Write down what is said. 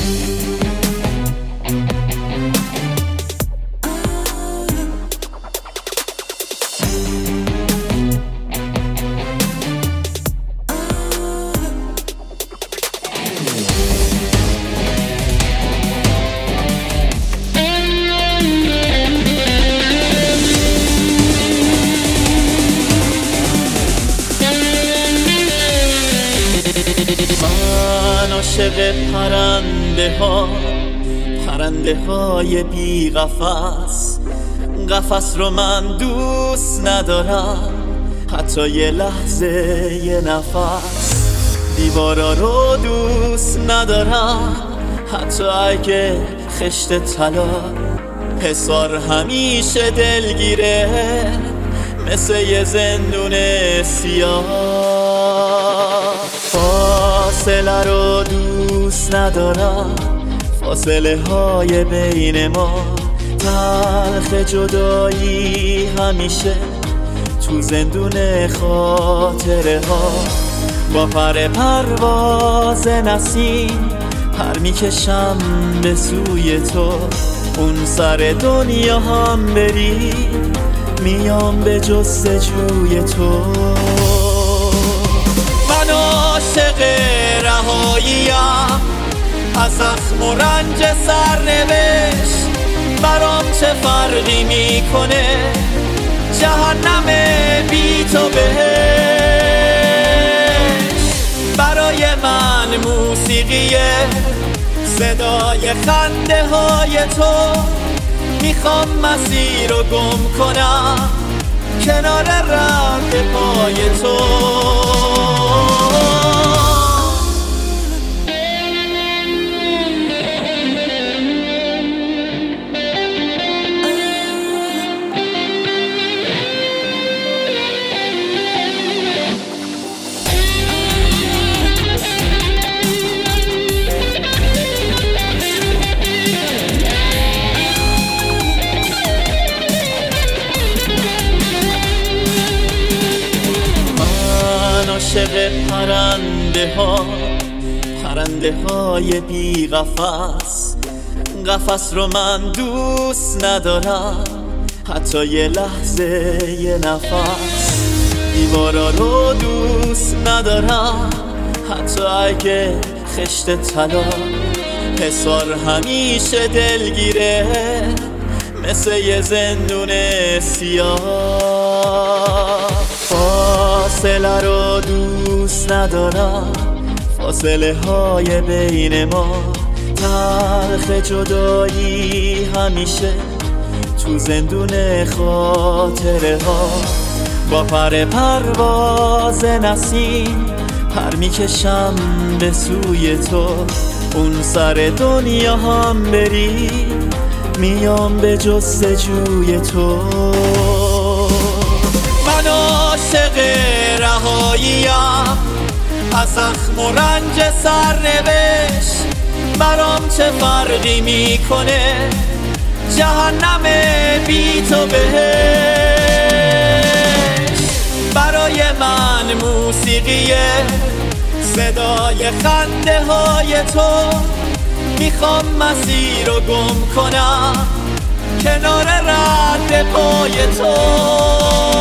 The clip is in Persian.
عاشق پرنده های بی قفس، قفس رو من دوست ندارم، حتی یه لحظه یه نفس. دیوارا رو دوست ندارم، حتی اگه خشت طلا. حصار همیشه دلگیره، مثل یه زندون سیاه. فاصله رو دوست ندارم، فاصله های بین ما. تلخ جدایی همیشه تو زندون خاطره ها. با پر پرواز نسیم پر میکشم به سوی تو. اون سر دنیا هم بری، میام به جستجوی تو. من عاشق رهاییم از زخم و رنج سرنوشت. برام چه فرقی میکنه جهنم بی تو بهش. برای من موسیقیه صدای خنده های تو. میخوام مسیر رو گم کنم کنار رد پای تو. عاشق پرنده های بی قفس، قفس رو من دوست ندارم، حتی یه لحظه یه نفس. دیوارا رو دوست ندارم، حتی اگه خشت طلا. حصار همیشه دلگیره، مثل یه زندون سیاه. فاصله رو دوست ندارم، فاصله های بین ما. تلخ جدایی همیشه تو زندون خاطره ها. با پر پرواز نسیم پر میکشم به سوی تو. اون سر دنیا هم بری، میام به جستجوی تو. من عاشق رهاییم از زخم و رنج سرنوشت. برام چه فرقی میکنه جهنم بی تو بهش. برای من موسیقیه صدای خنده های تو. میخوام مسیر رو گم کنم کنار رد پای تو.